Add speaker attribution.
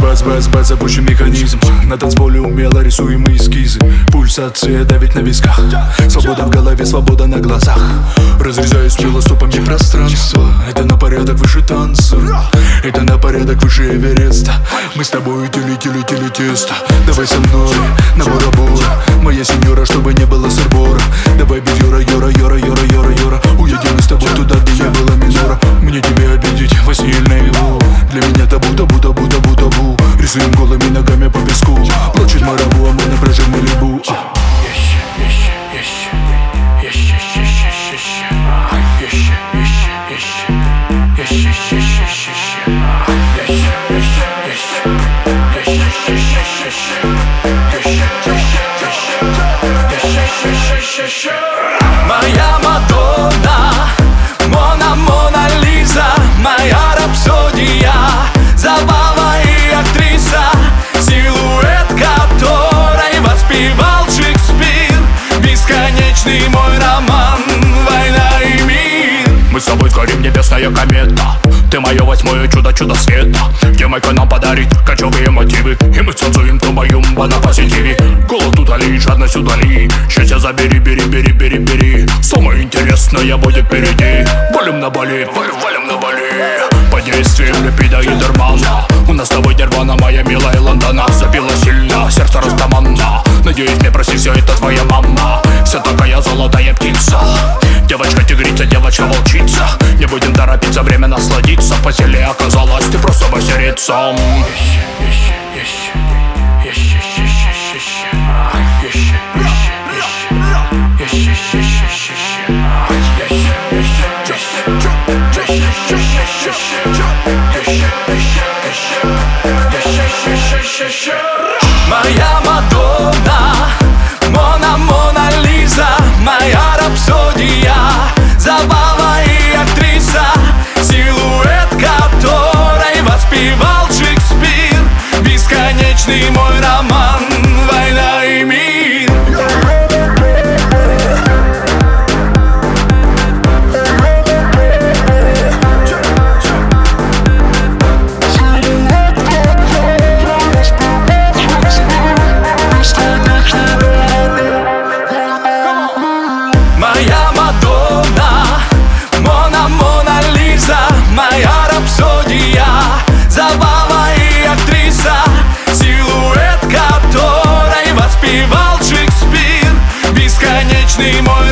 Speaker 1: бац, запущен механизм. На танцполе умело рисуемые эскизы. Пульсация давит на висках. Свобода в голове, свобода на глазах. Разрезаю смело стопами пространство. Это на порядок выше танца. Это на порядок выше Эвереста. Мы с тобой тили тесто. Давай со мной на Бора-Бора. Моя сеньора, чтобы не было сырбора. Давай без Йора. Уедем мы с тобой туда, где не было минора. Мне тебя обидеть во сне или наяву. Для меня табу. Рисуем голыми ногами по песку. Плачет Марабу, а мы на пляже в Малибу.
Speaker 2: Моя Мадонна, Мона Лиза, моя рапсодия, забава и актриса, силуэт которой воспевал Шекспир. Бесконечный мой роман, война и мир.
Speaker 3: Мы с тобой сгорим, небесная комета. Ты мое восьмое чудо света. Демайка нам подарит кочевые мотивы, и мы танцуем тумба на позитиве. Голод удали, жадность удали. Счастье забери, бери. Самое интересное будет впереди. Валим на Бали. Под действием липида и дермана. У нас с тобой нирвана, моя милая Лондона. Забила сильно, сердце растаманно. Надеюсь, мне прости, все это твоя мама. Вся такая золотая птица. Девочка тигрица, девочка волчица. Не будем торопиться, время насладиться. В постели оказалась ты просто мастерица.
Speaker 2: Моя Мадонна, Мона Лиза, моя рапсодия, забава и актриса, силуэт которой воспевал Шекспир. Бесконечный мой роман, война и мир. Моя Мадонна, Мона Лиза, моя рапсодия, забава и актриса, силуэт которой воспевал Шекспир. Бесконечный мой